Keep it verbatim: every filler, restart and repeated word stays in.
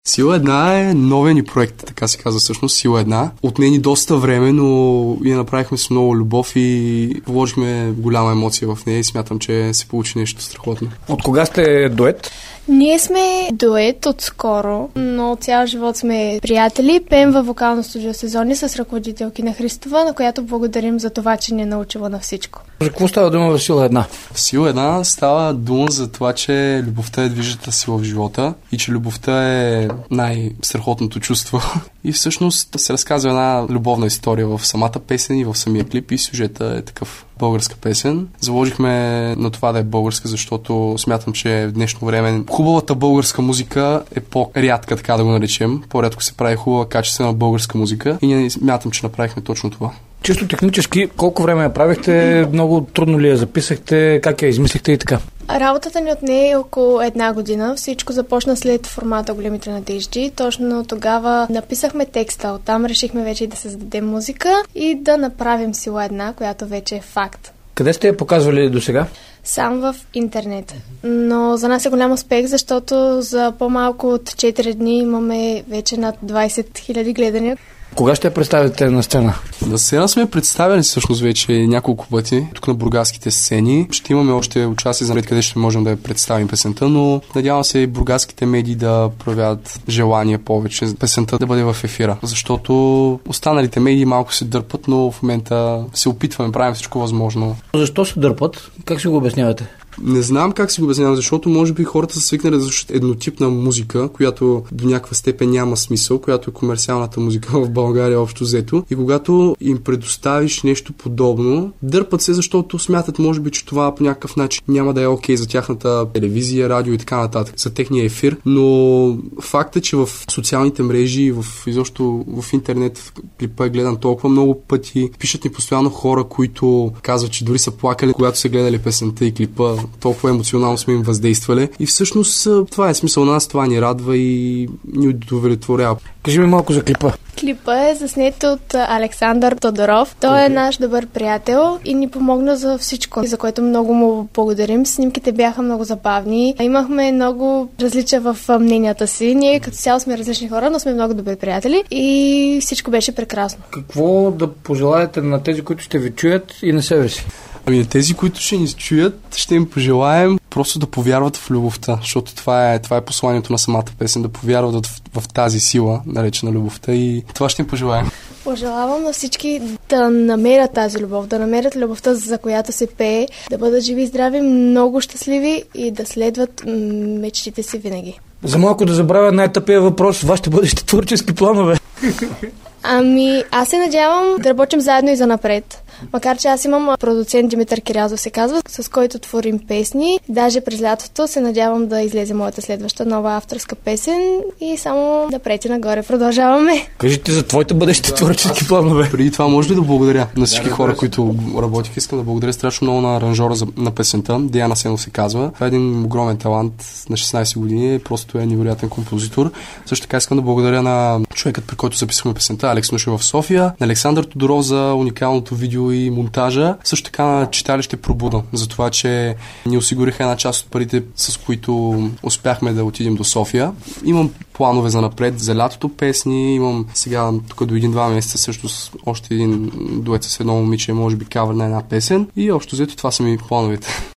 Сила една е новен ни проект, така се казва всъщност, Сила една. Отне ни доста време, но я направихме с много любов и вложихме голяма емоция в нея и смятам, че се получи нещо страхотно. От кога сте дует? Ние сме дует отскоро, но цял живот сме приятели. Пеем във вокално студио Сезони с ръководителки на Христова, на която благодарим за това, че ни е научила на всичко. За какво става дума в Сила една? В Сила една става дума за това, че любовта е движещата сила в живота и че любовта е най-страхотното чувство. И всъщност се разказва една любовна история в самата песен и в самия клип и сюжета е такъв българска песен. Заложихме на това да е българска, защото смятам, че в днешно време хубавата българска музика е по-рядка, така да го наречем. По-рядко се прави хубава, качествена българска музика и ние смятам, че направихме точно това. Чисто технически, колко време я правихте, много трудно ли я записахте, как я измислихте и така? Работата ни от нея е около една година. Всичко започна след формата Големите надежди. Точно тогава написахме текста. Оттам решихме вече да създадем музика и да направим Сила една, която вече е факт. Къде сте я показвали до сега? Само в интернет. Но за нас е голям успех, защото за по-малко от четири дни имаме вече над двайсет хиляди гледания. Кога ще я представите на сцена? На сцена сме представили всъщност вече няколко пъти тук на бургаските сцени. Ще имаме още участие за къде ще можем да я представим песента, но надявам се и бургаските медии да проявят желание повече песента да бъде в ефира. Защото останалите медии малко се дърпат, но в момента се опитваме, правим всичко възможно. Защо се дърпат? Как си го обяснявате? Не знам как си го обяснявам, защото може би хората са свикнали да слушат еднотипна музика, която до някаква степен няма смисъл, която е комерциалната музика в България общо взето. И когато им предоставиш нещо подобно, дърпат се, защото смятат, може би, че това по някакъв начин няма да е окей за тяхната телевизия, радио и така нататък, за техния ефир. Но факт е, че в социалните мрежи, в изобщо в интернет клипа е гледан толкова много пъти. Пишат ни постоянно хора, които казват, че дори са плакали, когато са гледали песента и клипа. Толкова емоционално сме им въздействали. И всъщност това е смисъл на нас, това ни радва и ни удовлетворява. Кажи ми малко за клипа. Клипа е заснет от Александър Тодоров. Той okay. е наш добър приятел и ни помогна за всичко, за което много му благодарим. Снимките бяха много забавни. Имахме много различия в мненията си. Ние като цяло сме различни хора, но сме много добри приятели и всичко беше прекрасно. Какво да пожелаете на тези, които ще ви чуят и на себе си? Ами на тези, които ще ни чуят, ще им пожелаем просто да повярват в любовта, защото това е, това е посланието на самата песен, да повярват в, в тази сила, наречена любовта и това ще им пожелаем. Пожелавам на всички да намерят тази любов, да намерят любовта, за която се пее, да бъдат живи и здрави, много щастливи и да следват мечтите си винаги. За малко да забравя най-тъпия въпрос, вашите бъдещи творчески планове. Ами, аз се надявам да работим заедно и за напред. Макар че аз имам продуцент Димитър Кирязов се казва, с който творим песни. Даже през лятото се надявам да излезе моята следваща нова авторска песен и само напред и нагоре продължаваме. Кажете за твоите бъдещи творчески планове. Преди това може ли да благодаря на всички да, хора, които работиха. Искам да благодаря страшно много на аранжора за, на песента. Диана Сенов се казва. Това е един огромен талант на шестнайсет години. Просто е невероятен композитор. Също така искам да благодаря на човекът, при който записахме песента, Алекс Нушев в София, на Александър Тодоров за уникалното видео и монтажа. Също така на читалище Пробуда, за това, че ни осигуриха една част от парите, с които успяхме да отидем до София. Имам планове за напред, за лятото песни, имам сега тук до един-два месеца също с още един дует с едно момиче, може би кавър на една песен и общо взето това са ми плановете.